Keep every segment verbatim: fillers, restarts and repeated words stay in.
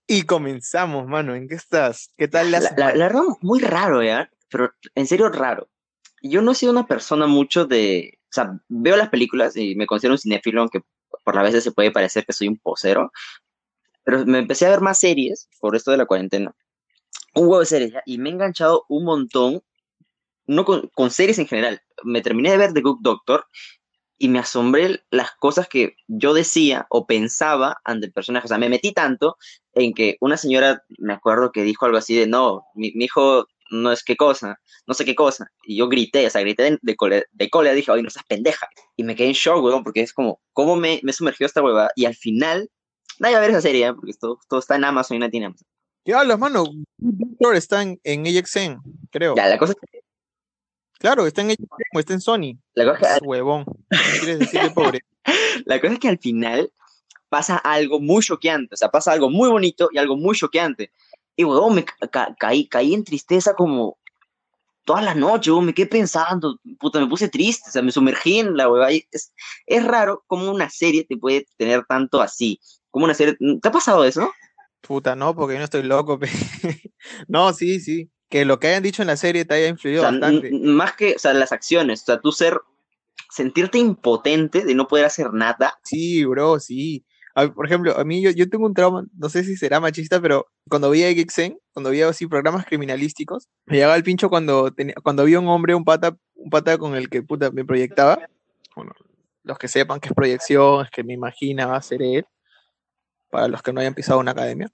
Y comenzamos, mano. ¿En qué estás? ¿Qué tal la La, la, la semana? verdad, muy raro, ¿ya? Pero en serio raro. Yo no he sido una persona mucho de... O sea, veo las películas y me considero un cinéfilo, aunque por las veces se puede parecer que soy un posero, pero me empecé a ver más series por esto de la cuarentena. Un huevo de series, ¿ya? Y me he enganchado un montón, no con, con series en general. Me terminé de ver The Good Doctor y me asombré las cosas que yo decía o pensaba ante el personaje. O sea, me metí tanto en que una señora, me acuerdo que dijo algo así de, no, mi, mi hijo no es qué cosa, no sé qué cosa. Y yo grité, o sea, grité de, de, cole, de cólera, dije, oye, no seas pendeja. Y me quedé en shock, weón, porque es como, ¿cómo me, me sumergió esta huevada? Y al final, nadie va a ver esa serie, ¿eh? Porque todo, todo está en Amazon y no tiene Amazon. ¿Qué hablas, mano? Doctor está en, en A X N, creo. Ya, la cosa, Claro, está en A X N o está en Sony. la cosa, Es huevón. ¿Qué quieres decirle, pobre? la cosa es que al final pasa algo muy choqueante, o sea, pasa algo muy bonito y algo muy choqueante. Y, weón, me ca ca caí, caí en tristeza como toda la noche, weón, me quedé pensando, puta, me puse triste, o sea, me sumergí en la weá. Es, es raro cómo una serie te puede tener tanto así, como una serie, ¿te ha pasado eso? Puta, no, porque yo no estoy loco, pe. No, sí, sí. Que lo que hayan dicho en la serie te haya O influido sea, bastante. más que, o sea, las acciones, o sea, tú ser, sentirte impotente de no poder hacer nada. Sí, bro, sí. A- por ejemplo, a mí yo, yo tengo un trauma, no sé si será machista, pero cuando veía X N, cuando veía así programas criminalísticos, me llegaba el pincho cuando tenía, cuando había un hombre, un pata, un pata con el que puta me proyectaba. Bueno, los que sepan que es proyección, es que me imagina va a ser él, para los que no hayan pisado una academia.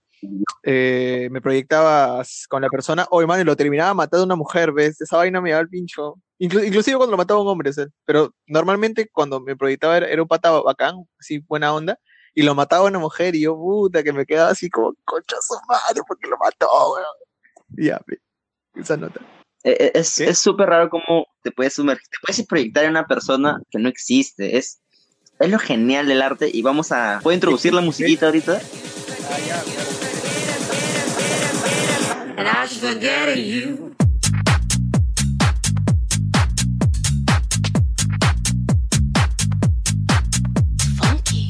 Eh, me proyectaba con la persona, oye, man, y lo terminaba matando a una mujer, ¿ves? Esa vaina me daba el pincho. Inclu inclusive cuando lo mataba a un hombre, ¿sabes? Pero normalmente cuando me proyectaba era, era un pata bacán, así, buena onda, y lo mataba a una mujer, y yo, puta, que me quedaba así como, concha su madre, porque lo mató, weón. Y ya, ve, esa nota. Eh, Es ¿Qué? es súper raro cómo te puedes sumergir, te puedes proyectar en una persona que no existe. Es, es lo genial del arte y vamos a... ¿Puedo introducir la ¿Qué? musiquita ahorita? Ah, ya, claro, claro. And I should forget you. Funky.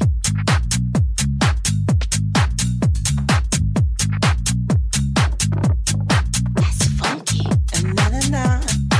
That's funky. Na, na, na.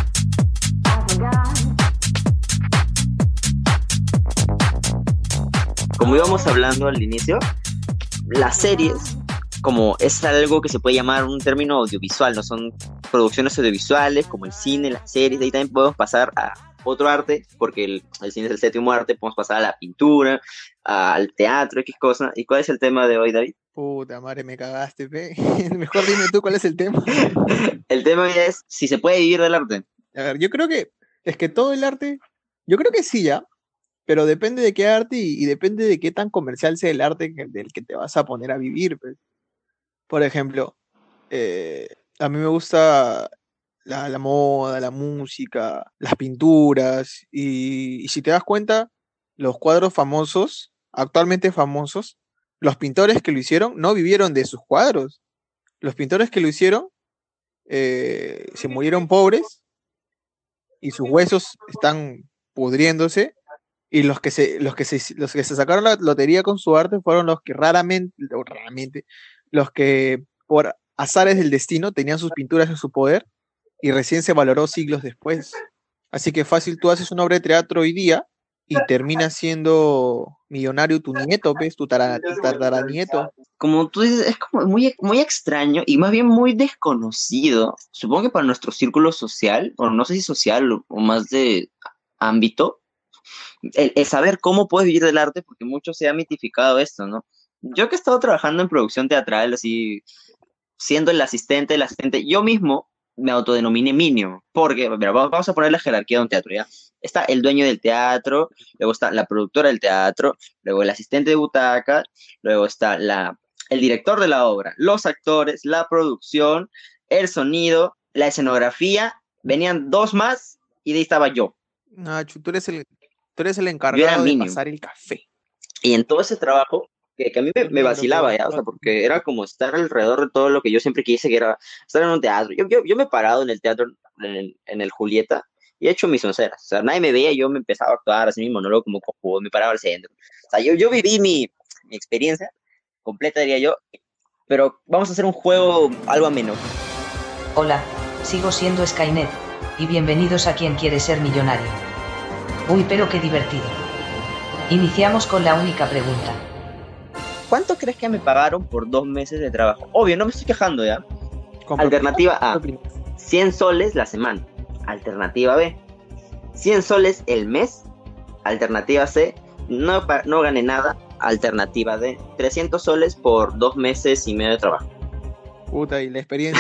Como íbamos hablando al inicio, las series, como es algo que se puede llamar un término audiovisual, no son producciones audiovisuales como el cine, las series, de ahí también podemos pasar a otro arte, porque el, el cine es el séptimo arte, podemos pasar a la pintura, al teatro, X cosa. ¿Y cuál es el tema de hoy, David? Puta madre, me cagaste, pe. Mejor dime tú cuál es el tema. El tema ya es si se puede vivir del arte. A ver, yo creo que es que todo el arte, yo creo que sí, ya, pero depende de qué arte y, y depende de qué tan comercial sea el arte que- del que te vas a poner a vivir, pues. Por ejemplo, eh, a mí me gusta la, la moda, la música, las pinturas, y, y si te das cuenta, los cuadros famosos, actualmente famosos, los pintores que lo hicieron no vivieron de sus cuadros. Los pintores que lo hicieron eh, se murieron pobres y sus huesos están pudriéndose. Y los que se, los que se, los que se sacaron la lotería con su arte fueron los que raramente, o raramente, los que por azares del destino tenían sus pinturas en su poder y recién se valoró siglos después. Así que fácil, tú haces una obra de teatro hoy día y termina siendo millonario tu nieto, ¿ves? Tu, tara, tu tataranieto. Como tú dices, es como muy, muy extraño y más bien muy desconocido. Supongo que para nuestro círculo social, o no sé si social o, o más de ámbito, el, el saber cómo puedes vivir del arte, porque mucho se ha mitificado esto, ¿no? Yo que he estado trabajando en producción teatral, así, siendo el asistente, el asistente, yo mismo me autodenominé Minio, porque, mira, vamos vamos a poner la jerarquía de un teatro, ¿ya? Está el dueño del teatro, luego está la productora del teatro, luego el asistente de butaca, luego está la, el director de la obra, los actores, la producción, el sonido, la escenografía, venían dos más y de ahí estaba yo. Nacho, tú eres el, tú eres el Yo era encargado de Minio. pasar el café. Y en todo ese trabajo, que, que a mí me, me Claro, vacilaba, pero ¿ya? O sea, porque era como estar alrededor de todo lo que yo siempre quise, que era estar en un teatro. Yo, yo, yo me he parado en el teatro, en el, en el Julieta, y he hecho mis onceras. O sea, nadie me veía, yo me empezaba a actuar así mi monólogo como cojudo, me paraba al centro. O sea, yo, yo viví mi, mi experiencia completa, diría yo, pero vamos a hacer un juego algo ameno. Hola, sigo siendo Skynet, y bienvenidos a Quien quiere ser millonario. Uy, pero qué divertido. Iniciamos con la única pregunta. ¿Cuánto crees que me pagaron por dos meses de trabajo? Obvio, no me estoy quejando ya. ¿Con Alternativa A, propina? cien soles la semana. Alternativa B, cien soles el mes. Alternativa C, no, pa- no gané nada. Alternativa D, trescientos soles por dos meses y medio de trabajo. Puta, y la experiencia.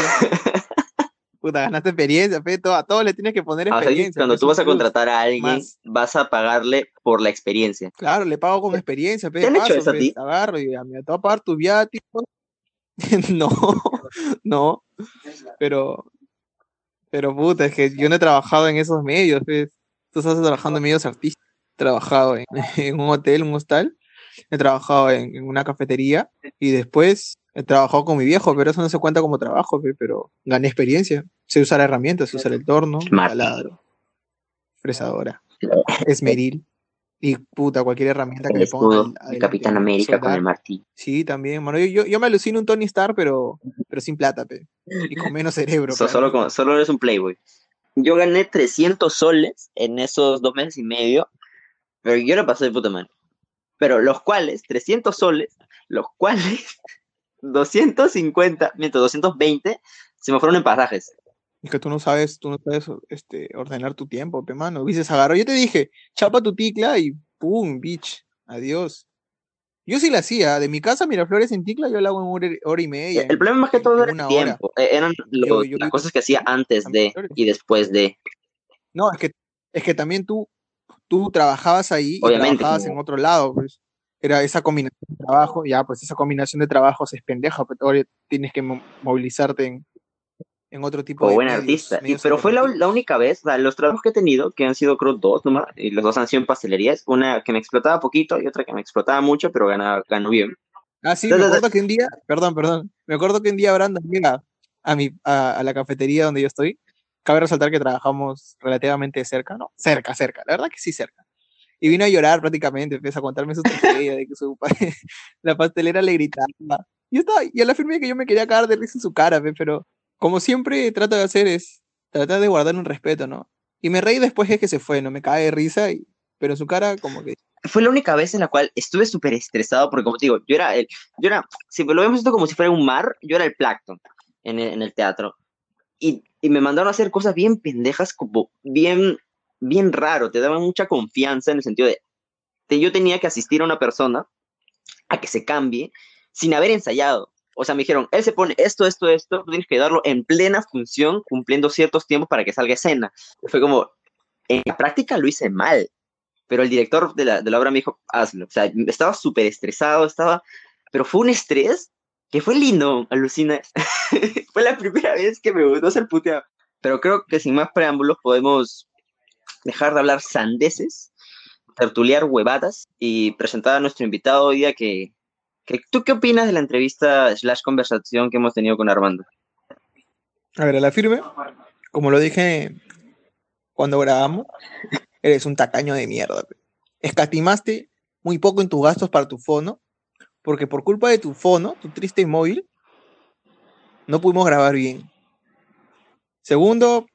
Puta, ganaste experiencia, pe. todo- A todos le tienes que poner Ah, o sea, que experiencia. cuando pe, tú es vas un a plus. contratar a alguien, Más. vas a pagarle por la experiencia. Claro, le pago con experiencia, pe, ¿Te de han hecho paso, eso a pe, ti? agarro y a mí te voy a pagar tu viático. No, no, pero, pero puta, es que yo no he trabajado en esos medios, pe. Tú estás trabajando en medios artísticos. He trabajado en, en un hotel, un hostal, he trabajado en, en una cafetería y después he trabajado con mi viejo, pero eso no se cuenta como trabajo, pe, pero gané experiencia. Sé usar herramientas, sé usar el torno, el Martín. taladro, fresadora, esmeril y puta, cualquier herramienta que El me pongan escudo al, de adelante, Capitán América con soldar. el martillo. Sí, también, mano. Yo, yo, yo me alucino un Tony Stark, pero, pero sin plata, pe. Y con menos cerebro, So- claro. solo, con- solo eres un playboy. Yo gané trescientos soles en esos dos meses y medio, pero yo lo pasé de puta madre. Pero los cuales, trescientos soles, los cuales doscientos cincuenta, mientras doscientos veinte se me fueron en pasajes. Es que tú no sabes, tú no sabes este, ordenar tu tiempo, pe, mano. Dices, agarro. Yo te dije, chapa tu ticla y pum, bitch. Adiós. Yo sí la hacía. De mi casa a Miraflores en ticla, yo la hago en hora, hora y media, El en, problema más que en- todo en era el una hora. tiempo. Eh, Eran Yo, los- yo las vivo cosas que hacía antes en de Miraflores. y después de. No, es que, es que también tú, tú trabajabas ahí y Obviamente, trabajabas como- en otro lado, pues. Era esa combinación de trabajo, ya, pues esa combinación de trabajos es pendeja, pero ahora tienes que mo- movilizarte en, en otro tipo como de buen medios, artista. Y, medios pero fue la, la alternativos. única vez, o sea, los trabajos que he tenido, que han sido creo dos nomás, y los dos han sido en pastelerías, una que me explotaba poquito y otra que me explotaba mucho, pero ganaba, ganó bien. Ah, sí, me acuerdo que un día, perdón, perdón, me acuerdo que un día Brandon llega a, mi, a, a la cafetería donde yo estoy. Cabe resaltar que trabajamos relativamente cerca, ¿no? Cerca, cerca, la verdad que sí, cerca. Y vino a llorar prácticamente, empieza a contarme su tragedia de que su pa- la pastelera le gritaba. Yo estaba, y a la firme que yo me quería cagar de risa en su cara, pe, pero como siempre trato de hacer es tratar de guardar un respeto, ¿no? Y me reí después de que se fue, ¿no? Me cae de risa, y, pero en su cara como que... Fue la única vez en la cual estuve súper estresado, porque como te digo, yo era el, yo era, si lo vemos esto como si fuera un mar, yo era el plancton en el, en el teatro. Y, y me mandaron a hacer cosas bien pendejas, como bien, bien raro, te daban mucha confianza en el sentido de, de yo tenía que asistir a una persona a que se cambie sin haber ensayado. O sea, me dijeron, él se pone esto, esto, esto, tú tienes que darlo en plena función, cumpliendo ciertos tiempos para que salga escena. Fue como, en la práctica lo hice mal, pero el director de la, de la obra me dijo, hazlo. O sea, estaba súper estresado, estaba, pero fue un estrés que fue lindo, alucina. Fue la primera vez que me gustó ser puteado. Pero creo que sin más preámbulos podemos dejar de hablar sandeces, tertuliar huevadas y presentar a nuestro invitado hoy día que, que... ¿Tú qué opinas de la entrevista slash conversación que hemos tenido con Armando? A ver, a la firme, como lo dije cuando grabamos, eres un tacaño de mierda, pe. Escatimaste muy poco en tus gastos para tu fono, porque por culpa de tu fono, tu triste móvil, no pudimos grabar bien. Segundo,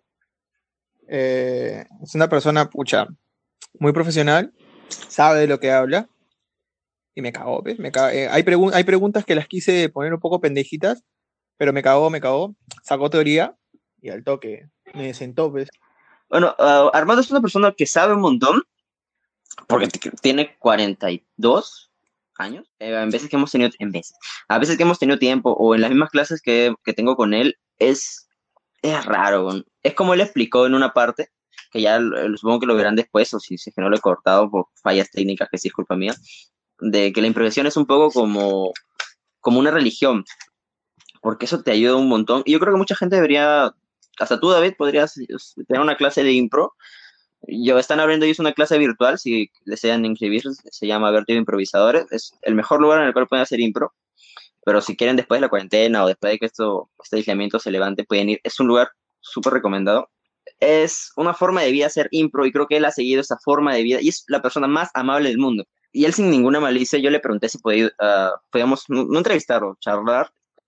eh, es una persona, pucha, muy profesional, sabe de lo que habla, y me cagó, ¿ves? Me cagó. Eh, hay, pregun- hay preguntas que las quise poner un poco pendejitas, pero me cagó, me cagó, sacó teoría, y al toque me sentó, ¿ves? Bueno, uh, Armando es una persona que sabe un montón, porque t- tiene cuarenta y dos años. Eh, en veces que hemos tenido, en veces, a veces que hemos tenido tiempo, o en las mismas clases que, que tengo con él, es, es raro. Es como él explicó en una parte, que ya lo- supongo que lo verán después, o si, si es que no lo he cortado por fallas técnicas, que sí es culpa mía, de que la improvisación es un poco como, como una religión, porque eso te ayuda un montón. Y yo creo que mucha gente debería, hasta tú, David, podrías tener una clase de impro. Yo están abriendo ellos una clase virtual, si desean inscribirse, se llama Vertido Improvisadores. Es el mejor lugar en el cual pueden hacer impro, pero si quieren después de la cuarentena o después de que esto, este aislamiento se levante, pueden ir. Es un lugar súper recomendado. Es una forma de vida hacer impro y creo que él ha seguido esa forma de vida y es la persona más amable del mundo. Y él sin ninguna malicia, yo le pregunté si podía, uh, podíamos no, no entrevistarlo, charlar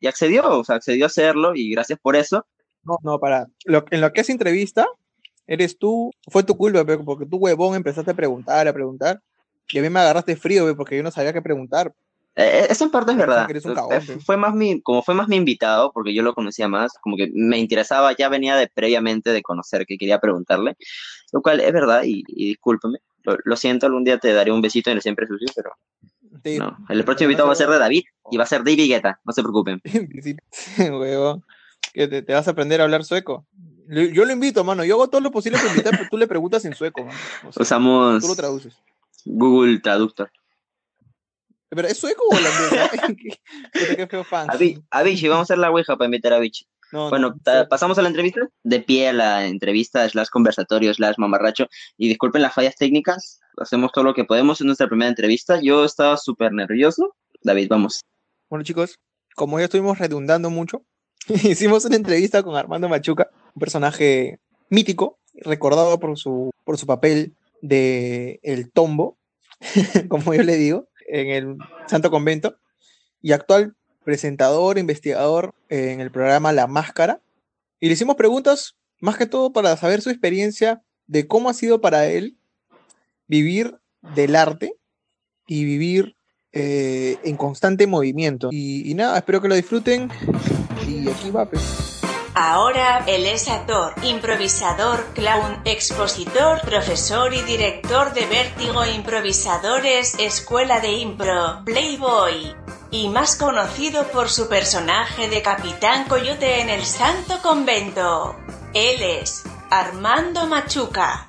y accedió, o sea, accedió a hacerlo y gracias por eso. No, no, para. Lo, en lo que es entrevista, eres tú, fue tu culpa, pe, porque tú, huevón, empezaste a preguntar, a preguntar, y a mí me agarraste frío, pe, porque yo no sabía qué preguntar. Eh, eso en parte es Por eso verdad. que eres un Eh, cagón, pe. Fue más mi, como fue más mi invitado, porque yo lo conocía más, como que me interesaba, ya venía de previamente de conocer que quería preguntarle, lo cual es verdad y, y discúlpame. Lo, lo siento, algún día te daré un besito en el siempre sucio, pero Sí, no. El próximo pero no invitado va a sé, ser de David y va a ser David Guetta, no se preocupen. sí, huevón, que te, te vas a aprender a hablar sueco. Yo, yo lo invito, mano, yo hago todo lo posible para invitar, pero tú le preguntas en sueco, mano. O sea, tú lo Usamos traduces. Google Traductor. ¿Pero es sueco o holandés? ¿Ah? ¿Qué, puta, qué feo fan. Avi- Avicii, vamos a hacer la ouija para invitar a Avicii. No, Bueno, no, ta- sueco. pasamos a la entrevista. De pie a la entrevista, slash conversatorio, slash mamarracho. Y disculpen las fallas técnicas, hacemos todo lo que podemos en nuestra primera entrevista. Yo estaba súper nervioso. David, vamos. Bueno, chicos, como ya estuvimos redundando mucho, hicimos una entrevista con Armando Machuca, un personaje mítico, recordado por su, por su papel de El Tombo, como yo le digo, en el Santo Convento, y actual presentador, investigador en el programa La Máscara. Y le hicimos preguntas más que todo para saber su experiencia de cómo ha sido para él vivir del arte y vivir eh, en constante movimiento. Y, y nada, espero que lo disfruten. Y aquí va, pues. Ahora él es actor, improvisador, clown, expositor, profesor y director de Vértigo Improvisadores, Escuela de Impro, Playboy. Y más conocido por su personaje de Capitán Coyote en el Santo Convento. Él es Armando Machuca.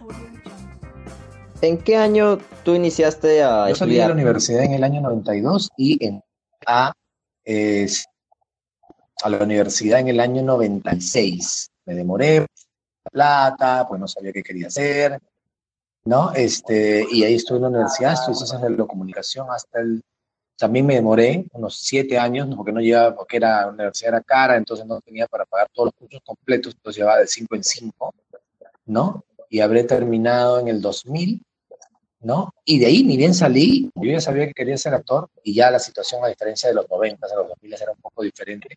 ¿En qué año tú iniciaste a Yo salí de la estudiar? universidad en el año noventa y dos y entré a, eh, a la universidad en el año noventa y seis. Me demoré, plata, pues no sabía qué quería hacer, ¿no? Este, y ahí estuve en la universidad, estudié ciencias de la comunicación hasta el... También me demoré unos siete años, porque no llevaba, porque era, la universidad era cara, entonces no tenía para pagar todos los cursos completos, entonces llevaba de cinco en cinco, ¿no? Y habré terminado en el dos mil, ¿no? Y de ahí, ni bien salí, yo ya sabía que quería ser actor, y ya la situación, a diferencia de los noventa, a los dos mil era un poco diferente.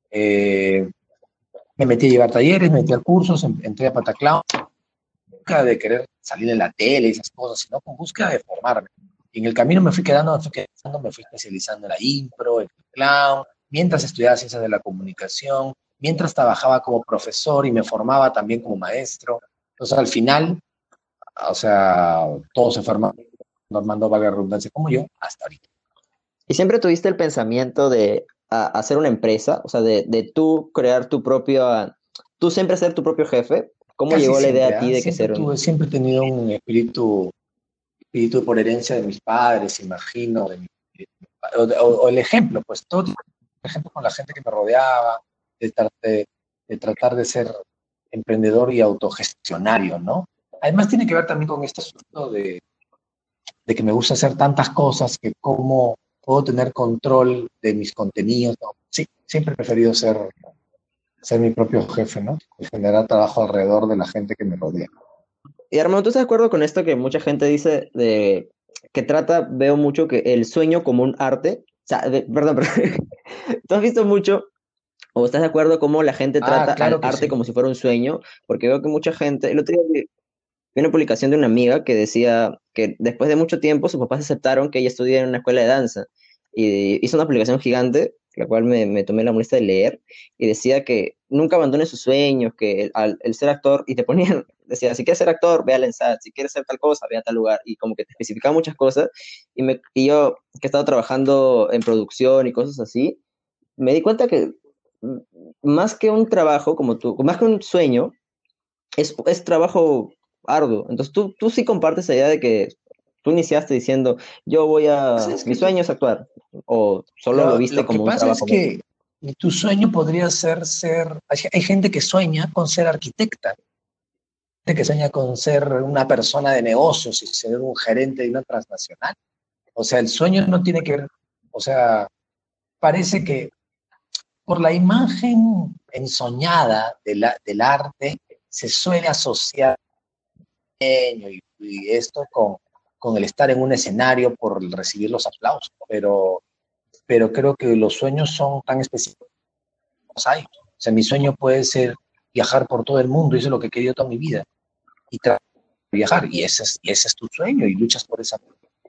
Eh, me metí a llevar talleres, me metí a cursos, entré a Pataclown, busca de querer salir en la tele y esas cosas, sino con búsqueda de formarme. Y en el camino me fui quedando, me fui quedando, me fui especializando en la impro, en el clown, mientras estudiaba ciencias de la comunicación, mientras trabajaba como profesor y me formaba también como maestro. Entonces, al final, o sea, todo se forma, Armando, valga la redundancia, como yo, hasta ahorita. ¿Y siempre tuviste el pensamiento de a, hacer una empresa? O sea, de, de tú crear tu propio, tú siempre ser tu propio jefe. ¿Cómo Casi llegó la siempre, idea a ti ¿eh? de que Siempre ser un... tuve, siempre he tenido un espíritu, espíritu por herencia de mis padres, imagino, de mi, o, o, o el ejemplo, pues todo el ejemplo con la gente que me rodeaba, de, de, de tratar de ser emprendedor y autogestionario, ¿no? Además tiene que ver también con este asunto de, de que me gusta hacer tantas cosas que cómo puedo tener control de mis contenidos, ¿no? Sí, siempre he preferido ser, ser mi propio jefe, ¿no? Y generar trabajo alrededor de la gente que me rodea. Y Armando, ¿tú estás de acuerdo con esto que mucha gente dice de que trata, veo mucho que el sueño como un arte? O sea, de, perdón, perdón. ¿Tú has visto mucho o estás de acuerdo cómo la gente trata Ah, claro al que arte sí. como si fuera un sueño? Porque veo que mucha gente, el otro día vi vi una publicación de una amiga que decía que después de mucho tiempo sus papás aceptaron que ella estudiara en una escuela de danza y hizo una publicación gigante, la cual me, me tomé la molestia de leer, y decía que nunca abandone sus sueños, que el, al, el ser actor, y te ponían, decía, si quieres ser actor, ve al ENSAT, si quieres ser tal cosa, ve a tal lugar, y como que te especificaba muchas cosas, y, me, y yo, que he estado trabajando en producción y cosas así, me di cuenta que mm, más que un trabajo, como tú, más que un sueño, es, es trabajo arduo. Entonces tú, tú sí compartes la idea de que tú iniciaste diciendo, yo voy a, Es mi que sueño es actuar, o solo lo lo, viste lo que como un pasa es trabajo. que tu sueño podría ser ser... Hay, hay gente que sueña con ser arquitecta, gente que sueña con ser una persona de negocios y ser un gerente de una transnacional. O sea, el sueño no tiene que ver... O sea, parece que por la imagen ensoñada de la, del arte se suele asociar y, y esto con, con el estar en un escenario por recibir los aplausos, pero, pero creo que los sueños son tan específicos hay. O sea, mi sueño puede ser viajar por todo el mundo, y eso es lo que he querido toda mi vida. Y tratar de viajar, y ese es, y ese es tu sueño, y luchas por esa.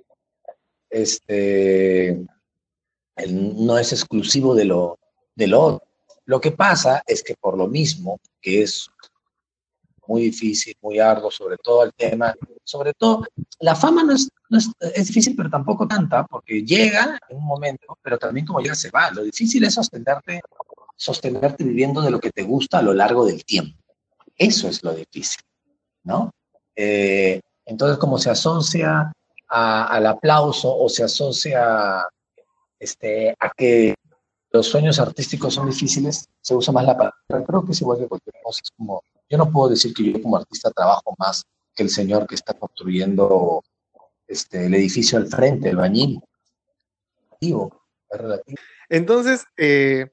Este, el- no es exclusivo de lo, de lo otro. Lo que pasa es que por lo mismo, que es muy difícil, muy arduo, sobre todo el tema, sobre todo, la fama no es, no es, es difícil, pero tampoco tanta, porque llega en un momento, pero también como llega se va. Lo difícil es sostenerte, sostenerte viviendo de lo que te gusta a lo largo del tiempo. Eso es lo difícil, ¿no? Eh, entonces, como se asocia a- al aplauso o se asocia este, a que los sueños artísticos son difíciles, se usa más la palabra. Creo que es igual que cualquier cosa. Es como, yo no puedo decir que yo como artista trabajo más que el señor que está construyendo este, el edificio al frente, el bañil. Relativo, es relativo. Entonces, eh,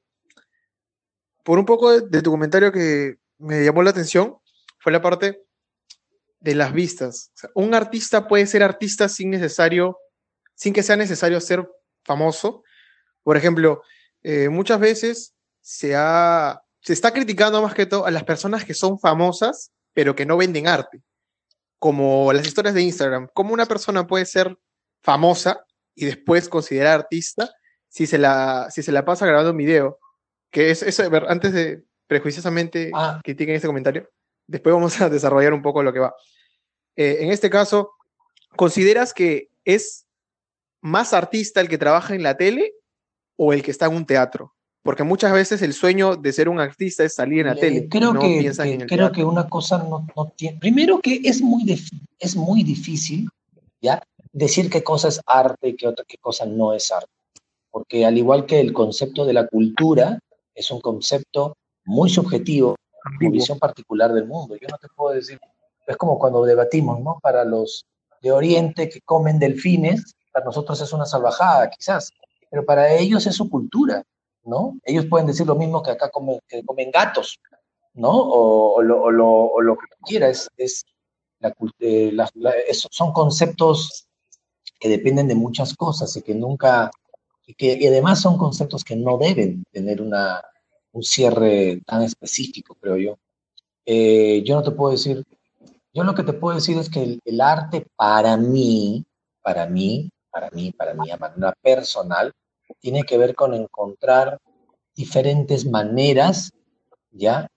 por un poco de, de tu comentario que me llamó la atención, fue la parte de las vistas. O sea, un artista puede ser artista sin necesario, sin que sea necesario ser famoso. Por ejemplo, eh, muchas veces se, ha, se está criticando más que todo a las personas que son famosas, pero que no venden arte, como las historias de Instagram. ¿Cómo una persona puede ser famosa y después considerar artista si se la, si se la pasa grabando un video? Que es eso, a ver, antes de prejuiciosamente Ah, critiquen este comentario, después vamos a desarrollar un poco lo que va. Eh, en este caso, ¿consideras que es más artista el que trabaja en la tele o el que está en un teatro? Porque muchas veces el sueño de ser un artista es salir en la le- tele, creo no que, piensan que- en el creo teatro. que una cosa no, no tiene. Primero que es muy, dif- es muy difícil, ¿ya? Decir qué cosa es arte y qué otra qué cosa no es arte. Porque al igual que el concepto de la cultura, es un concepto muy subjetivo, tu Ambiguo. visión particular del mundo. Yo no te puedo decir, es como cuando debatimos, ¿no? Para los de Oriente que comen delfines, para nosotros es una salvajada, quizás, pero para ellos es su cultura, ¿no? Ellos pueden decir lo mismo que acá comen, que comen gatos, ¿no? O, o lo, o lo, o lo que tú quieras, es, es la, cult- eh, la- la- es- son conceptos que dependen de muchas cosas y que nunca, y que y además son conceptos que no deben tener una, un cierre tan específico, creo yo. Eh, yo no te puedo decir, yo lo que te puedo decir es que el, el arte para mí, para mí, para mí, para mí, a manera personal, tiene que ver con encontrar diferentes maneras, ¿ya?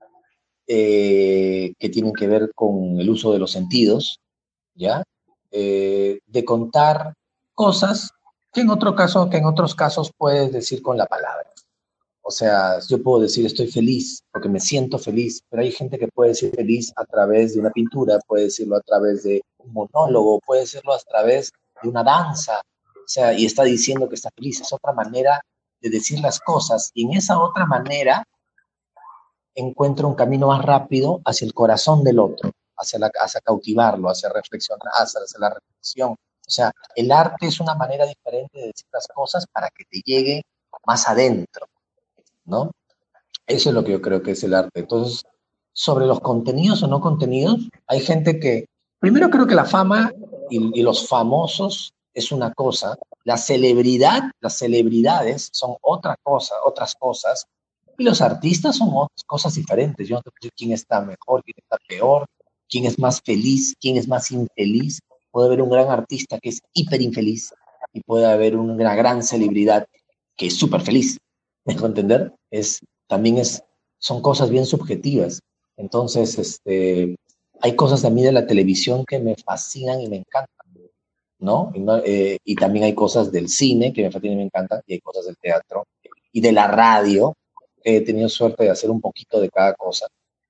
Eh, que tienen que ver con el uso de los sentidos, ¿ya? Eh, de contar cosas que en otro caso, que en otros casos puedes decir con la palabra. O sea, yo puedo decir estoy feliz porque me siento feliz, pero hay gente que puede decir feliz a través de una pintura, puede decirlo a través de un monólogo, puede decirlo a través de una danza, o sea, y está diciendo que está feliz. Es otra manera de decir las cosas, y en esa otra manera encuentra un camino más rápido hacia el corazón del otro, hacia, la, hacia cautivarlo, hacia reflexionar, hacia, hacia la reflexión. O sea, el arte es una manera diferente de decir las cosas para que te llegue más adentro, ¿no? Eso es lo que yo creo que es el arte. Entonces, sobre los contenidos o no contenidos, hay gente que, primero creo que la fama y, y los famosos es una cosa, la celebridad, las celebridades son otra cosa, otras cosas, y los artistas son otras cosas diferentes. Yo no te puedo decir quién está mejor, quién está peor, quién es más feliz, quién es más infeliz. Puede haber un gran artista que es hiper infeliz y puede haber una gran celebridad que es súper feliz. ¿Me dejo entender? Es, también es, son cosas bien subjetivas. Entonces, este, hay cosas de mí de la televisión que me fascinan y me encantan, ¿no? Y, no, eh, y también hay cosas del cine que me fascinan y me encantan, y hay cosas del teatro y de la radio. He tenido suerte de hacer un poquito de cada cosa,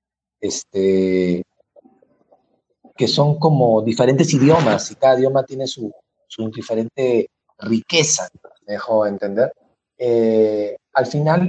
este, que son como diferentes idiomas, y cada idioma tiene su, su diferente riqueza, me dejo entender. Eh, al final,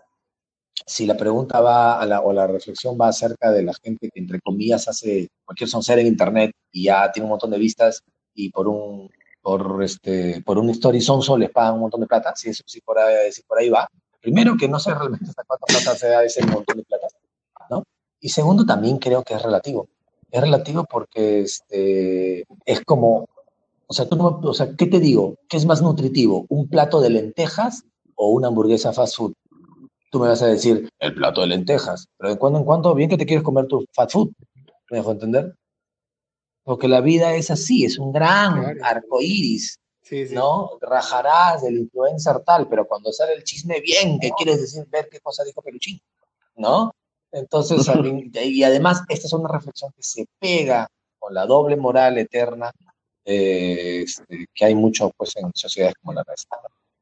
si la pregunta va a la, o la reflexión va acerca de la gente que, entre comillas, hace cualquier soncera en internet y ya tiene un montón de vistas y por un, por este, por un story sonso les pagan un montón de plata, si, eso, si, por ahí, si por ahí va. Primero, que no sé realmente hasta cuánta plata se da ese montón de plata, ¿no? Y segundo, también creo que es relativo. Es relativo porque este, es como, o sea, tú no, o sea, ¿qué te digo? ¿Qué es más nutritivo? ¿Un plato de lentejas o una hamburguesa fast food? Tú me vas a decir, el plato de lentejas, pero de cuando en cuando, bien que te quieres comer tu fast food, ¿me dejo entender? Porque la vida es así, es un gran Claro. arco iris, Sí, sí. ¿no? Rajarás del influencer tal, pero cuando sale el chisme bien, ¿qué quieres decir? Ver qué cosa dijo Peluchín, ¿no? Entonces, a mí- y además, esta es una reflexión que se pega con la doble moral eterna eh, este, que hay mucho pues, en sociedades como la nuestra.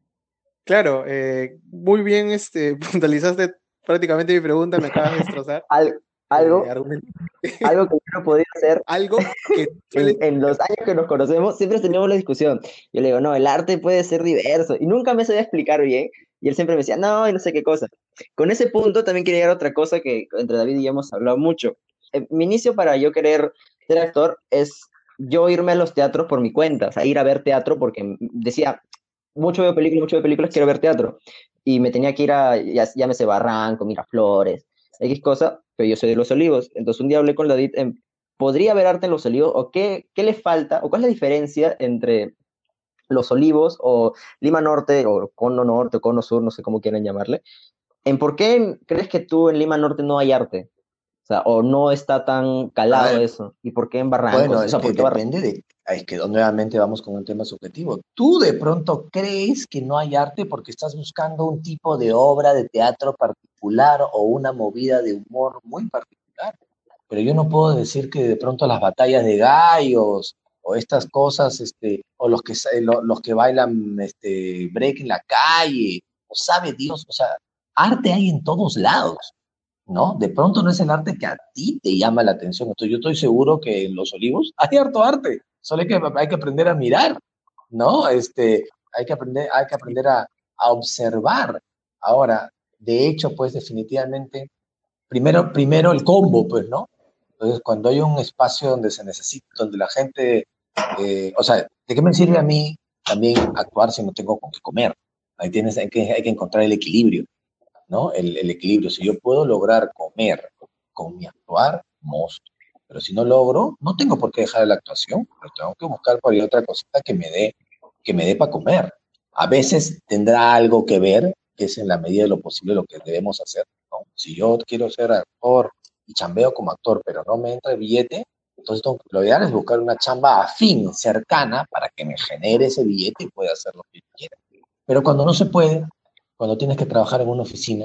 Claro, eh, muy bien este, puntualizaste prácticamente mi pregunta, me acabas de destrozar. Al- algo, Eh, argumento- algo que yo no podía hacer algo que suele... en, en los años que nos conocemos, siempre teníamos la discusión. Yo le digo, no, el arte puede ser diverso. Y nunca me sabía explicar bien. Y él siempre me decía, no, y no sé qué cosa. Con ese punto también quería llegar a otra cosa que entre David y yo hemos hablado mucho. Eh, mi inicio para yo querer ser actor es yo irme a los teatros por mi cuenta. O sea, ir a ver teatro porque m- decía, mucho veo películas, mucho veo películas, quiero ver teatro. Y me tenía que ir a, ya, llámese Barranco, Miraflores, X cosa, pero yo soy de Los Olivos. Entonces un día hablé con David, em, ¿podría ver arte en Los Olivos? ¿O qué, qué le falta? ¿O cuál es la diferencia entre Los Olivos o Lima Norte o Cono Norte o Cono Sur, no sé cómo quieran llamarle? ¿En por qué crees que tú en Lima Norte no hay arte? O sea, o no está tan calado A ver, eso. ¿Y por qué en Barranco? bueno, O es sea, que ¿por qué Barranco? depende de, es que nuevamente vamos con un tema subjetivo. Tú de pronto crees que no hay arte porque estás buscando un tipo de obra de teatro particular o una movida de humor muy particular. Pero yo no puedo decir que de pronto las batallas de gallos o estas cosas, este, o los que, sa- lo- los que bailan este, break en la calle, o sabe Dios, o sea, arte hay en todos lados, ¿no? De pronto no es el arte que a ti te llama la atención. Entonces yo estoy seguro que en Los Olivos hay harto arte, solo hay que, hay que aprender a mirar, ¿no? Este, hay que aprender, hay que aprender a, a observar. Ahora, de hecho, pues definitivamente, primero, primero el combo, pues, ¿no? Entonces, cuando hay un espacio donde se necesita, donde la gente, eh, o sea, ¿de qué me sirve a mí también actuar si no tengo con qué comer? Ahí tienes, hay que, hay que encontrar el equilibrio, ¿no? El, el equilibrio. Si yo puedo lograr comer con mi actuar, monstruo. Pero si no logro, no tengo por qué dejar la actuación, pero tengo que buscar por ahí otra cosita que me dé, que me dé para comer. A veces tendrá algo que ver, que es en la medida de lo posible lo que debemos hacer, ¿no? Si yo quiero ser actor y chambeo como actor, pero no me entra el billete, entonces tengo- lo ideal es buscar una chamba afín, cercana, para que me genere ese billete y pueda hacer lo que yo quiera. Pero cuando no se puede, cuando tienes que trabajar en una oficina,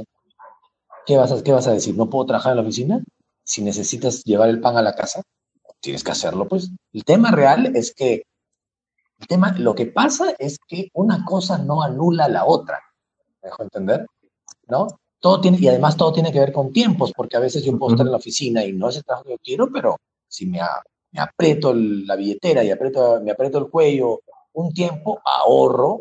¿qué vas a, qué vas a decir? ¿No puedo trabajar en la oficina? Si necesitas llevar el pan a la casa, tienes que hacerlo, pues. El tema real es que, el tema, lo que pasa es que una cosa no anula la otra. ¿Me dejo entender? ¿No? Todo tiene, y además todo tiene que ver con tiempos, porque a veces yo puedo estar en la oficina y no es el trabajo que yo quiero, pero si me, a- me aprieto el- la billetera y aprieto, me aprieto el cuello un tiempo, ahorro,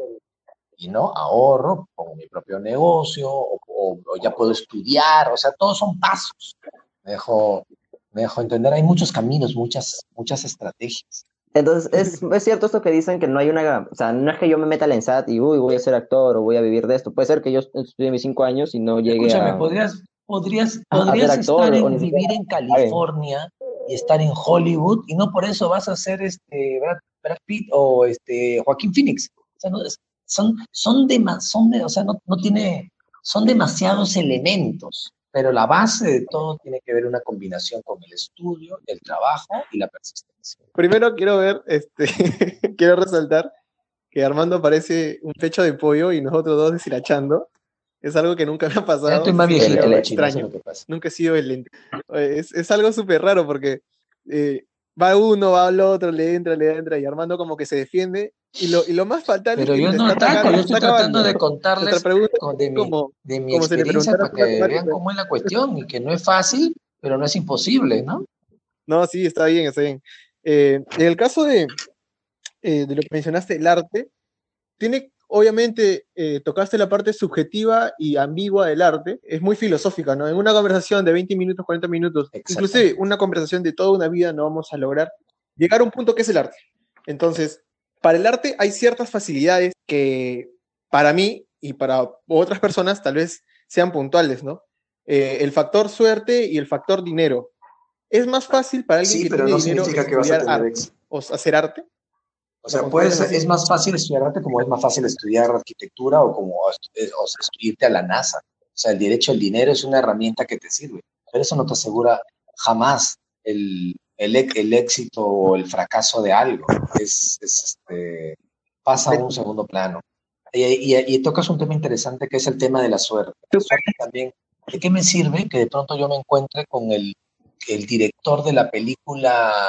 y no ahorro, pongo mi propio negocio, o, o- o ya puedo estudiar, o sea, todos son pasos. Me dejo, me dejo entender, hay muchos caminos, muchas, muchas estrategias. Entonces, es, es cierto esto que dicen que no hay una, o sea, no es que yo me meta al ENSAT y uy, voy a ser actor o voy a vivir de esto. Puede ser que yo estudie mis cinco años y no llegue Escúchame, a, podrías, podrías, a ser podrías actor estar o en, ni siquiera vivir en me paguen. California y estar en Hollywood y no por eso vas a ser este Brad, Brad Pitt o este Joaquín Phoenix. O sea, no, es- son, son, dema- son de, o sea, no, no tiene, son demasiados elementos, pero la base de todo tiene que ver una combinación con el estudio, el trabajo y la persistencia. Primero quiero ver, este, quiero resaltar que Armando parece un pecho de pollo y nosotros dos deshilachando. Es algo que nunca me ha Ya pasado, estoy más sí, es viejito, algo el- Pachino, eso es extraño. lo que pasa. Nunca he sido el lente. Es, es algo súper raro porque eh, va uno, va al otro, le entra, le entra, y Armando como que se defiende. Y lo, y lo más fatal es Pero que yo te no está ataco, atacando, yo te está estoy tratando acabando. de Nuestra contarles pregunta con- es de mi, como, de mi como si le experiencia preguntara para por la que vean temática. cómo es la cuestión y que no es fácil, pero no es imposible, ¿no? No, sí, está bien, está bien. Eh, en el caso de, eh, de lo que mencionaste, el arte, tiene, obviamente, eh, tocaste la parte subjetiva y ambigua del arte, es muy filosófica, ¿no? En una conversación de veinte minutos, cuarenta minutos, inclusive Exactamente. una conversación de toda una vida, no vamos a lograr llegar a un punto que es el arte. Entonces, para el arte hay ciertas facilidades que para mí y para otras personas tal vez sean puntuales, ¿no? Eh, el factor suerte y el factor dinero. ¿Es más fácil para alguien Sí, que pero tiene no dinero significa que vas a estudiar tener arte éxito. o hacer arte? O ¿Lo sea, puede consideras ser, así? es más fácil estudiar arte como es más fácil estudiar arquitectura o como estu- eh, o sea, irte a la NASA. sea, el derecho al dinero es una herramienta que te sirve, pero eso no te asegura jamás el, el, el éxito o el fracaso de algo. Es, es este, pasa a un segundo plano. Y, y, y tocas un tema interesante que es el tema de la suerte. La suerte también, ¿de qué me sirve que de pronto yo me encuentre con el, el director de la película,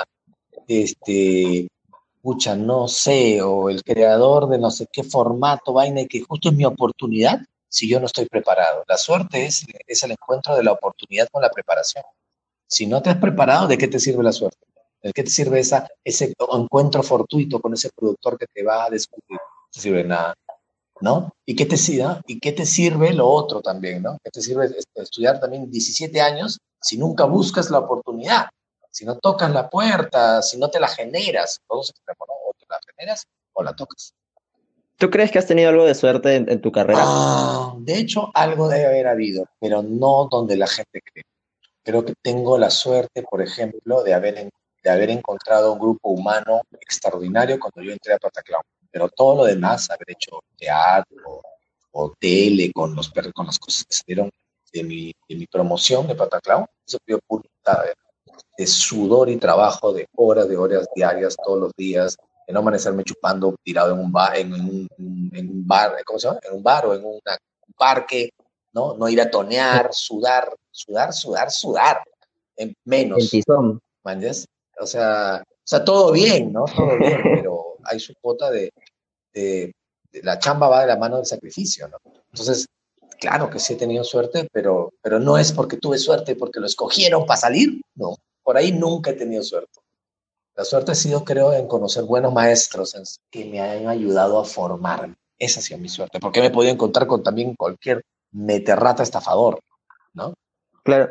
este, pucha, no sé, o el creador de no sé qué formato, vaina, y que justo es mi oportunidad si yo no estoy preparado? La suerte es, es el encuentro de la oportunidad con la preparación. Si no te has preparado, ¿de qué te sirve la suerte? ¿De qué te sirve esa, ese encuentro fortuito con ese productor que te va a descubrir? No te sirve nada, ¿no? ¿Y qué te sirve? ¿Y qué te sirve lo otro también, ¿no? ¿Qué te sirve estudiar también diecisiete años si nunca buscas la oportunidad? Si no tocas la puerta, si no te la generas, todos extremos, ¿no? O te la generas o la tocas. ¿Tú crees que has tenido algo de suerte en, en tu carrera? Ah, de hecho, algo debe haber habido, pero no donde la gente cree. Creo que tengo la suerte, por ejemplo, de haber, de haber encontrado un grupo humano extraordinario cuando yo entré a Pataclown. Pero todo lo demás, haber hecho teatro o tele con, los, con las cosas que salieron de mi, de mi promoción de Pataclown, eso fue puta de, de sudor y trabajo de horas, de horas diarias, todos los días, de no amanecerme chupando tirado en un bar, en un, en un bar, ¿cómo se llama? En un bar o en una, un parque, ¿no? No ir a tonear, sudar, sudar, sudar, sudar, en menos. El tizón. ¿Manjas? O sea, o sea, todo bien, ¿no? Todo bien, pero hay su cuota de, de, de, la chamba va de la mano del sacrificio, ¿no? Entonces, claro que sí he tenido suerte, pero, pero no es porque tuve suerte, porque lo escogieron para salir, no. Por ahí nunca he tenido suerte. La suerte ha sido, creo, en conocer buenos maestros que me han ayudado a formarme. Esa ha sido mi suerte, porque me he podido encontrar con también cualquier meterrata estafador, ¿no? Claro.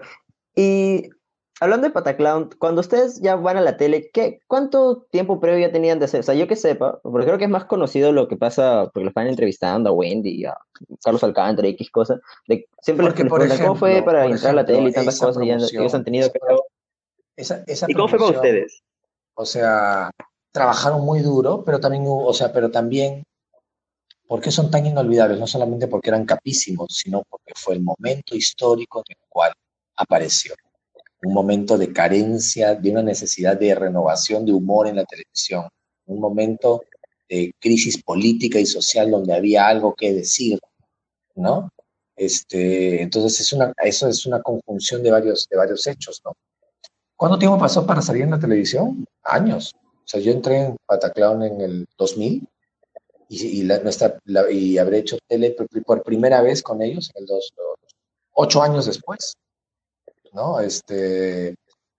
Y hablando de Pataclown, cuando ustedes ya van a la tele, ¿qué, ¿cuánto tiempo previo ya tenían de hacer? O sea, yo que sepa, porque creo que es más conocido lo que pasa, porque lo están entrevistando a Wendy, a Carlos Alcántara y X cosas, de, siempre porque, les preguntan cómo fue para entrar a la tele y tantas cosas, y ellos han tenido, creo. Esa, esa ¿Y cómo fue para ustedes? O sea, trabajaron muy duro, pero también, o sea, pero también, ¿por qué son tan inolvidables? No solamente porque eran capísimos, sino porque fue el momento histórico en el cual apareció. Un momento de carencia, de una necesidad de renovación de humor en la televisión. Un momento de crisis política y social donde había algo que decir, ¿no? Este, entonces, es una, eso es una conjunción de varios, de varios hechos, ¿no? ¿Cuánto tiempo pasó para salir en la televisión? Años. O sea, yo entré en Pataclown en el dos mil y, y, la, nuestra, la, y habré hecho tele por, por primera vez con ellos en el dos, ocho años después, ¿no? Este,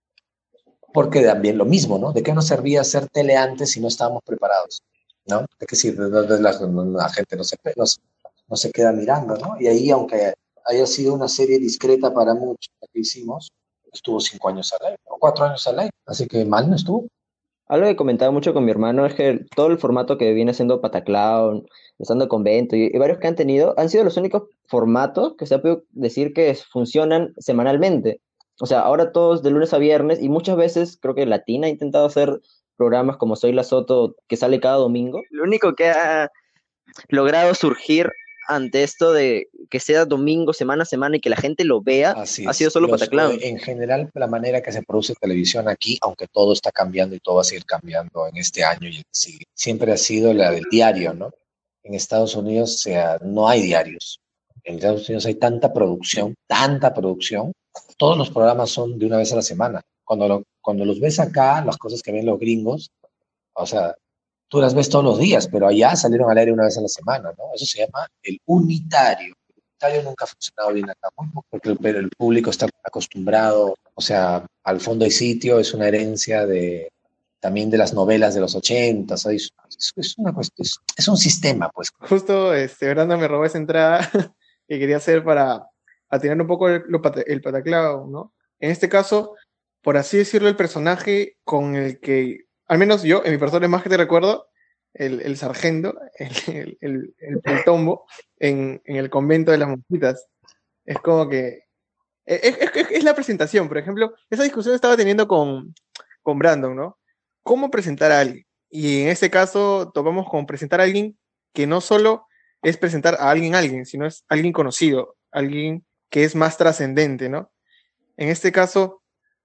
porque también lo mismo, ¿no? ¿De qué nos servía hacer tele antes si no estábamos preparados? ¿No? ¿De qué sirve? La, la, la gente no se, no, no se queda mirando, ¿no? Y ahí, aunque haya sido una serie discreta para muchos que hicimos, estuvo cinco años al aire, o cuatro años al aire, así que mal no estuvo. Algo que comentaba mucho con mi hermano es que todo el formato que viene siendo Pataclown, Estando Convento y, y varios que han tenido, han sido los únicos formatos que se ha podido decir que funcionan semanalmente. O sea, ahora todos de lunes a viernes, y muchas veces creo que Latina ha intentado hacer programas como Soy la Soto, que sale cada domingo. Lo único que ha logrado surgir ante esto de que sea domingo, semana a semana y que la gente lo vea, Así ha sido solo Los, Pataclown. En general, la manera que se produce televisión aquí, aunque todo está cambiando y todo va a seguir cambiando en este año y el que sigue, siempre ha sido la del diario, ¿no? En Estados Unidos, o sea, no hay diarios. En Estados Unidos hay tanta producción, tanta producción, todos los programas son de una vez a la semana. Cuando, lo, cuando los ves acá, las cosas que ven los gringos, o sea, tú las ves todos los días, pero allá salieron al aire una vez a la semana, ¿no? Eso se llama el unitario. El unitario nunca ha funcionado bien acá, muy poco, porque el, el público está acostumbrado, o sea, al fondo y sitio es una herencia de también de las novelas de los ochenta, ¿sabes? Es, es, una cuestión, es, es un sistema, pues. Justo, este, Brandon me robó esa entrada que quería hacer para atinar un poco el, el Pataclown, ¿no? En este caso, por así decirlo, el personaje con el que al menos yo, en mi persona más que te recuerdo, el, el sargento, el, el, el, el, el tombo, en, en el convento de las monjitas. Es como que... Es, es, es la presentación, por ejemplo, esa discusión estaba teniendo con, con Brandon, ¿no? ¿Cómo presentar a alguien? Y en este caso, topamos con presentar a alguien que no solo es presentar a alguien a alguien, sino es alguien conocido, alguien que es más trascendente, ¿no? En este caso,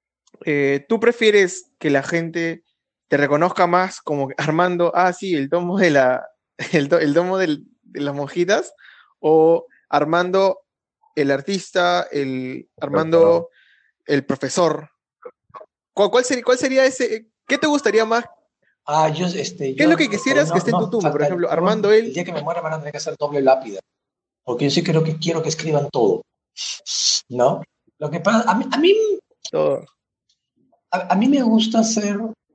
eh, ¿tú prefieres que la gente te reconozca más como Armando, ah, sí, el tomo de la, el, to- el tomo del- de las monjitas, o Armando el artista, el Armando el profesor? ¿Cuál, cuál sería, cuál sería ese? ¿Qué te gustaría más? Ah, yo, este, ¿Qué es yo, lo que quisieras no, que esté en tu no, tumba? Por falta, ejemplo, yo, Armando el él, día que me muera van a tener que hacer doble lápida, porque yo sí creo que quiero que escriban todo, ¿no? Lo que pasa, a mí, a mí, todo. a, a mí me gusta hacer,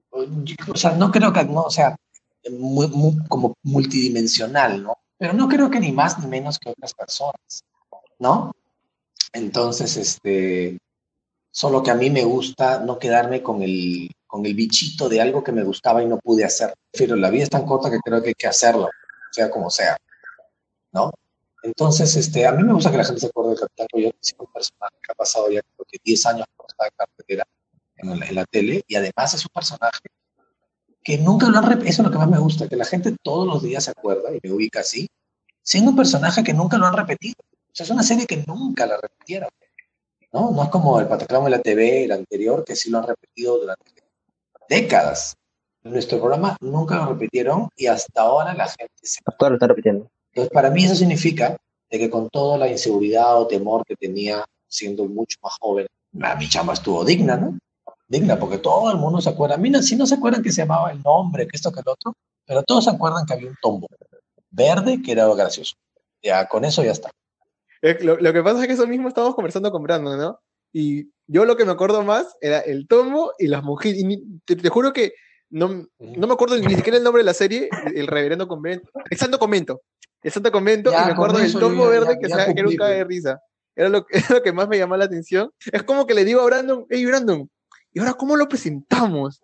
o sea, no creo que, no, o sea, muy, muy, como multidimensional, ¿no? Pero no creo que ni más ni menos que otras personas, ¿no? Entonces, este, solo que a mí me gusta no quedarme con el, con el bichito de algo que me gustaba y no pude hacer. Pero la vida es tan corta que creo que hay que hacerlo, sea como sea, ¿no? Entonces, este, a mí me gusta que la gente se acuerde del Capitán Coyote, es un personaje que ha pasado ya creo que diez años por estar en carretera, en la, en la tele, y además es un personaje que nunca lo han repetido. Eso es lo que más me gusta, que la gente todos los días se acuerda y me ubica así, siendo un personaje que nunca lo han repetido. O sea, es una serie que nunca la repitieron, ¿no? No es como el Pataclamo de la T V, el anterior, que sí lo han repetido durante décadas. En nuestro programa nunca lo repitieron y hasta ahora la gente se... Actual lo están repitiendo. Entonces, para mí eso significa de que con toda la inseguridad o temor que tenía siendo mucho más joven, a mi chamba estuvo digna, ¿no? Digna, porque todo el mundo se acuerda. A mí no, sí no se acuerdan que se llamaba el nombre, que esto, que el otro, pero todos se acuerdan que había un tombo verde que era gracioso. Ya, con eso ya está. Eh, Lo, lo que pasa es que eso mismo estábamos conversando con Brandon, ¿no? Y yo lo que me acuerdo más era el tomo y las mujeres. Y ni- te, te juro que no, no me acuerdo ni siquiera el nombre de la serie, el reverendo convento, el santo convento, el santo convento, Ya, y me acuerdo con del eso yo tomo ya- verde ya- que, ya se- que era un cumplí, caga de pues. risa. Era lo, era lo que más me llamó la atención. Es como que le digo a Brandon, hey Brandon, ¿y ahora cómo lo presentamos?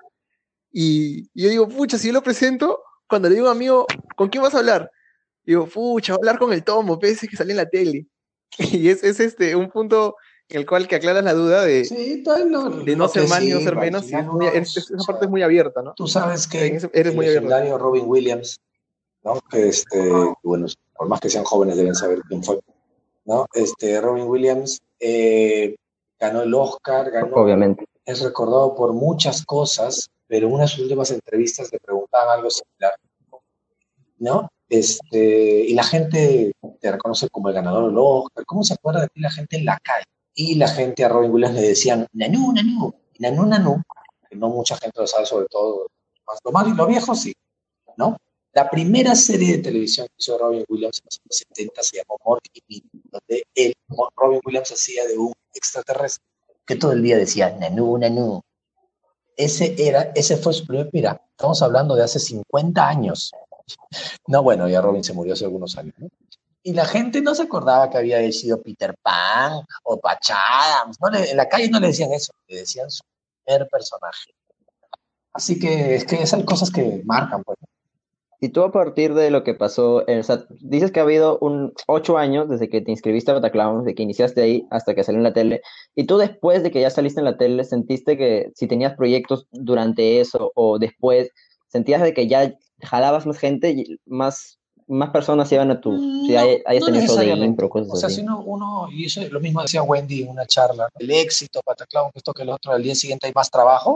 Y, y yo digo, pucha, si yo lo presento, cuando le digo amigo, ¿con quién vas a hablar? Digo, pucha, voy a hablar con el tomo, pese que sale en la tele. Y es, es este, un punto en el cual que aclaras la duda de, Sí, todo lo, de no lo ser que más ni no ser sirva. Al menos, y es final muy, uno, es- es- o esa parte sea, es muy abierta, ¿no? tú sabes En que eso eres el muy abierto. legendario Robin Williams, ¿no? Que este, bueno, por más que sean jóvenes deben saber quién fue, ¿no? Este, Robin Williams eh, ganó el Oscar, ganó, Obviamente. es recordado por muchas cosas, pero en una de sus últimas entrevistas le preguntaban algo similar, ¿no? Este, y la gente te reconoce como el ganador del Oscar. ¿Cómo se acuerda de ti la gente en la calle? Y la gente a Robin Williams le decían, Nanú, Nanú, Nanú, Nanú, que no mucha gente lo sabe, sobre todo más, lo más y lo viejo, sí, ¿no? La primera serie de televisión que hizo Robin Williams en los años setenta se llamó Mork y Mindy, donde él, Robin Williams, hacía de un extraterrestre que todo el día decía, Nanú, Nanú. Ese, era, ese fue su primer, mira, estamos hablando de hace cincuenta años. No, bueno, ya Robin se murió hace algunos años, ¿no? Y la gente no se acordaba que había sido Peter Pan o Patch Adams. No le, en la calle no le decían eso, le decían su primer personaje. Así que es que esas cosas que marcan, pues. Y tú a partir de lo que pasó, eh, o sea, dices que ha habido un ocho años desde que te inscribiste a Bataclown, desde que iniciaste ahí hasta que salió en la tele, y tú después de que ya saliste en la tele, ¿sentiste que si tenías proyectos durante eso o después, sentías de que ya jalabas más gente, y más, más personas iban a tu, si No, hay- hayas no tenido show de necesariamente. impro, cosas O sea, así? si uno, uno, y eso es lo mismo decía Wendy en una charla, ¿no? El éxito, Pataclown, que esto que el otro, al día siguiente hay más trabajo,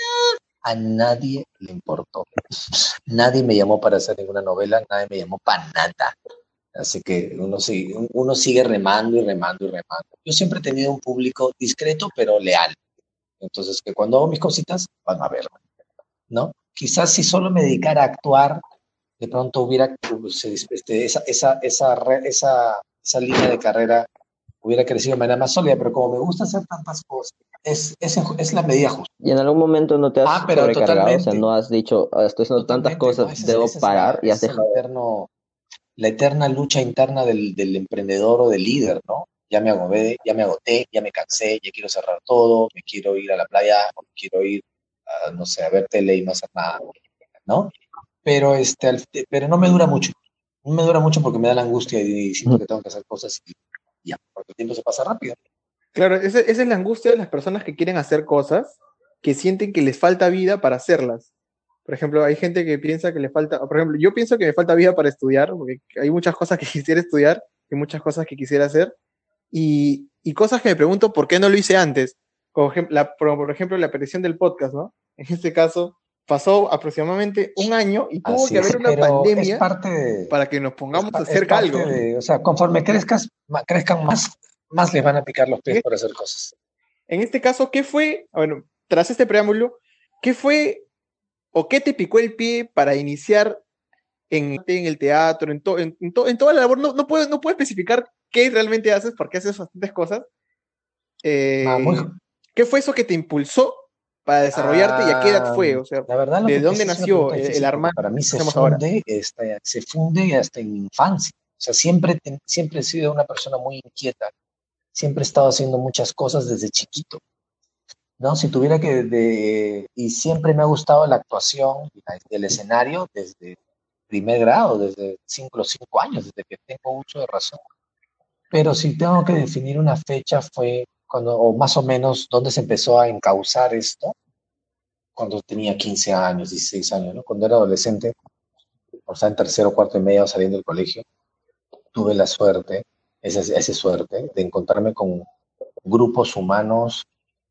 a nadie le importó. Nadie me llamó para hacer ninguna novela, nadie me llamó para nada. Así que uno sigue, uno sigue remando y remando y remando. Yo siempre he tenido un público discreto pero leal. Entonces, que cuando hago mis cositas, van a verlo, ¿no? Quizás si solo me dedicara a actuar, de pronto hubiera, pues, este, esa, esa, esa, re- esa, esa línea de carrera hubiera crecido de manera más sólida, pero como me gusta hacer tantas cosas, es, es, es la medida justa. ¿Y en algún momento no te has Ah, pero sobrecargado? O sea, totalmente. no has dicho, "Ah, estoy haciendo tantas Totalmente, cosas, ¿no? Esa es- debo esa es parar", la- y has ese es el dejado. eterno, la eterna lucha interna del, del emprendedor o del líder, ¿no? Ya me agoté, ya me agoté, ya me cansé, ya quiero cerrar todo, me quiero ir a la playa, o me quiero ir, a, no sé, a ver tele y no hacer nada, ¿no? Pero, este, al- pero no me dura mucho. No me dura mucho porque me da la angustia y siento que tengo que hacer cosas y ya, porque el tiempo se pasa rápido. Claro, esa, esa es la angustia de las personas que quieren hacer cosas, que sienten que les falta vida para hacerlas. Por ejemplo, hay gente que piensa que le falta, por ejemplo, yo pienso que me falta vida para estudiar, porque hay muchas cosas que quisiera estudiar y muchas cosas que quisiera hacer, y y cosas que me pregunto por qué no lo hice antes. Por ejemplo, la, por, por ejemplo, la aparición del podcast, ¿no? En este caso, pasó aproximadamente un año y tuvo Así que es, haber una pero es pandemia parte de, para que nos es, pongamos pa- a es hacer parte algo. de, o sea, conforme crezcas, ma- crezcan más, más les van a picar los pies En, por hacer cosas. en este caso, ¿qué fue? Bueno, tras este preámbulo, ¿qué fue o qué te picó el pie para iniciar en, en el teatro, en, to, en, en, to, en toda la labor? No, no, puedo, no puedo especificar qué realmente haces, porque haces bastantes cosas. Ah, muy, Eh, ¿Qué fue eso que te impulsó para desarrollarte y a qué edad ah, fue? O sea, la verdad, lo ¿de que dónde esa es una nació pregunta el, el difícil porque Armando para mí que se conocemos ahora? funde, esta, se funde hasta en mi infancia. O sea, siempre, ten- siempre he sido una persona muy inquieta. Siempre he estado haciendo muchas cosas desde chiquito, ¿no? Si tuviera que, de, y siempre me ha gustado la actuación y la- el escenario desde primer grado, desde cinco, los cinco años, desde que tengo uso de razón. Pero si tengo que definir una fecha fue cuando, o más o menos, dónde se empezó a encauzar esto, cuando tenía quince años, dieciséis años, ¿no? Cuando era adolescente, o sea, en tercero, cuarto y medio saliendo del colegio, tuve la suerte, esa, esa suerte, de encontrarme con grupos humanos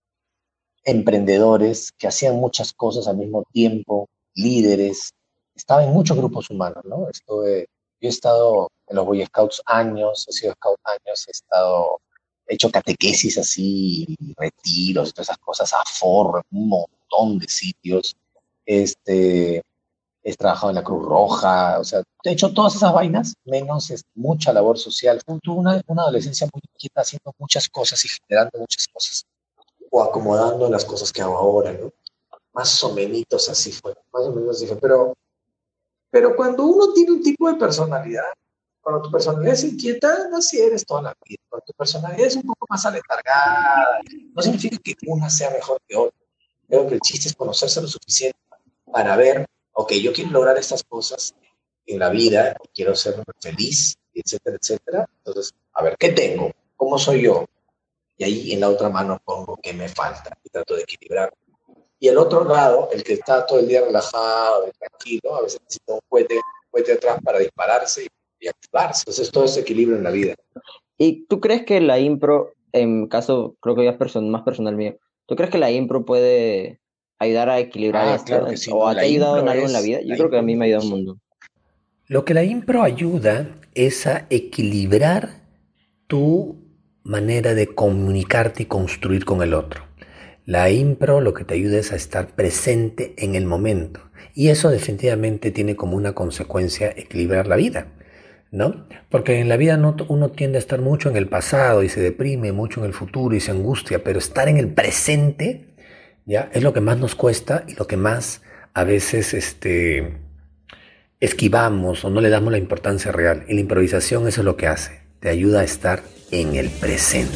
emprendedores que hacían muchas cosas al mismo tiempo, líderes. Estaba en muchos grupos humanos, ¿no? Estuve, yo he estado en los Boy Scouts años, he sido scout años, he estado, he hecho catequesis así, retiros, todas esas cosas, aforro, en un montón de sitios. Este, he trabajado en la Cruz Roja, o sea, he hecho todas esas vainas, menos es, mucha labor social. Tuve una, una adolescencia muy inquieta haciendo muchas cosas y generando muchas cosas o acomodando las cosas que hago ahora, ¿no? Más o menos así fue, más o menos así fue. Pero, pero cuando uno tiene un tipo de personalidad, cuando tu personalidad es inquieta, así eres toda la vida. Cuando tu personalidad es un poco más aletargada, no significa que una sea mejor que otra. Creo que el chiste es conocerse lo suficiente para ver, ok, yo quiero lograr estas cosas en la vida, quiero ser feliz, etcétera, etcétera. Entonces, a ver, ¿qué tengo? ¿Cómo soy yo? Y ahí en la otra mano pongo qué me falta y trato de equilibrar. Y el otro lado, el que está todo el día relajado y tranquilo, a veces necesita un cohete, un cohete atrás para dispararse y, y activarse. Entonces todo ese equilibrio en la vida. ¿Y tú crees que la impro, en caso, creo que ya es person- más personal mío, ¿tú crees que la impro puede ayudar a equilibrar Ah, esto? claro que sí, ¿O no, te la ha ayudado en impro algo en la es, vida? Yo la creo que a impro mí es me ha ayudado un mucho. mundo. Lo que la impro ayuda es a equilibrar tu manera de comunicarte y construir con el otro. La impro lo que te ayuda es a estar presente en el momento. Y eso definitivamente tiene como una consecuencia equilibrar la vida, ¿no? Porque en la vida no, uno tiende a estar mucho en el pasado y se deprime mucho en el futuro y se angustia, pero estar en el presente, ¿ya? Es lo que más nos cuesta y lo que más a veces este, esquivamos o no le damos la importancia real. Y la improvisación eso es lo que hace, te ayuda a estar en el presente.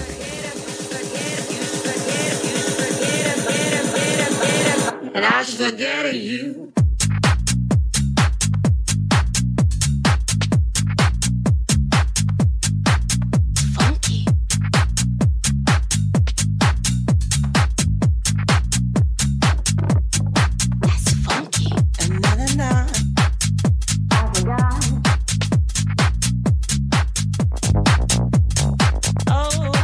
And I just forget of you. It's funky. That's funky. Na na na. Oh.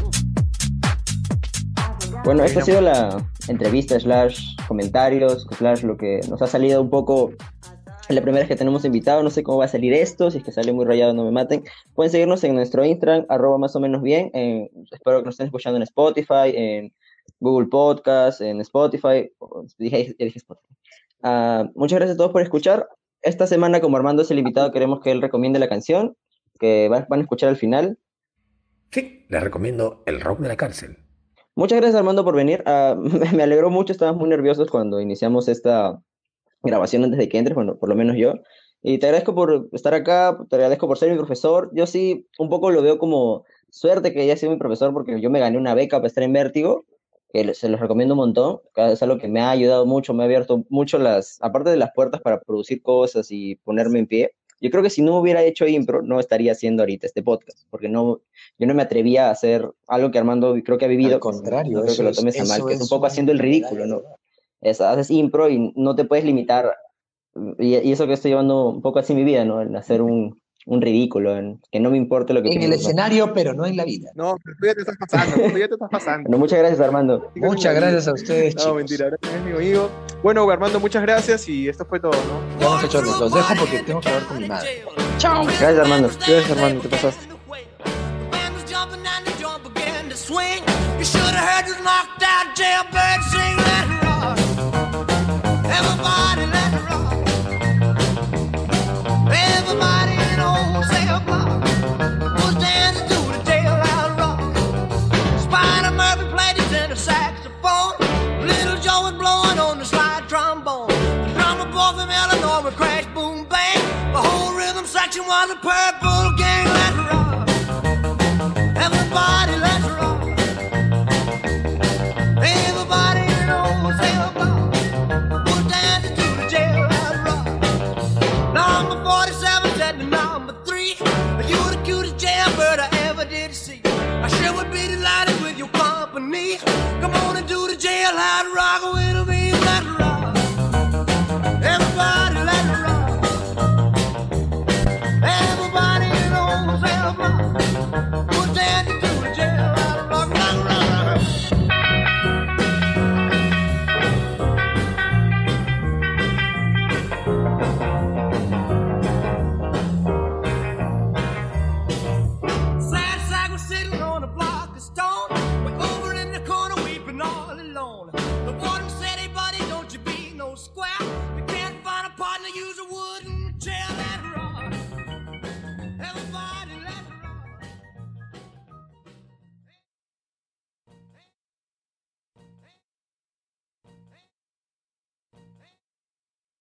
Bueno, esta ha sido la entrevista, slash comentarios, slash lo que nos ha salido un poco. La primera vez que tenemos invitado, no sé cómo va a salir esto, si es que sale muy rayado no me maten. Pueden seguirnos en nuestro Instagram, arroba más o menos bien. En- espero que nos estén escuchando en Spotify, en Google Podcast, en Spotify. o- Dije, dije Spotify. Ah, muchas gracias a todos por escuchar. Esta semana, como Armando es el invitado, queremos que él recomiende la canción que va- van a escuchar al final. Sí, les recomiendo El Rock de la Cárcel. Muchas gracias, Armando, por venir. Ah, me me alegró mucho, estábamos muy nerviosos cuando iniciamos esta grabación antes de que entres, bueno, por lo menos yo. Y te agradezco por estar acá, te agradezco por ser mi profesor. Yo sí, un poco lo veo como suerte que haya sido mi profesor porque yo me gané una beca para estar en Vértigo, que le- se los recomiendo un montón. Es algo que me ha ayudado mucho, me ha abierto mucho las, aparte de las puertas para producir cosas y ponerme en pie. Yo creo que si no hubiera hecho impro, no estaría haciendo ahorita este podcast, porque no, yo no me atrevía a hacer algo que Armando creo que ha vivido. Al contrario, no creo que eso lo es, tomes a mal, eso que es un es poco una haciendo el medalla ridículo, de ¿no? oro. Es- haces impro y no te puedes limitar, y, y eso que estoy llevando un poco así mi vida, ¿no? En hacer un, un ridículo, en- que no me importe lo que En el piensen los demás. escenario, pero no en la vida. No, pero tú ya te estás pasando, tú ya te estás pasando. Bueno, muchas gracias, Armando. Muchas gracias a ustedes, No, chicos. mentira, gracias es mi amigo. Bueno, Armando, muchas gracias y esto fue todo, ¿no? Ya, muchachones, los dejo porque tengo que hablar con mi madre. Gracias, Armando. Gracias, Armando, te pasaste. band was jumping and the drum began to swing. You should have heard this knocked out jailbird sing, let it rock. Everybody let it rock. Everybody in the whole cell block was dancing to the jailhouse rock. Spider Murphy played his tenor saxophone. Little Joe was blowing on the slide trombone. The drummer boy from Illinois would crash, boom, bang. The whole rhythm section was a purple gang, let it rock.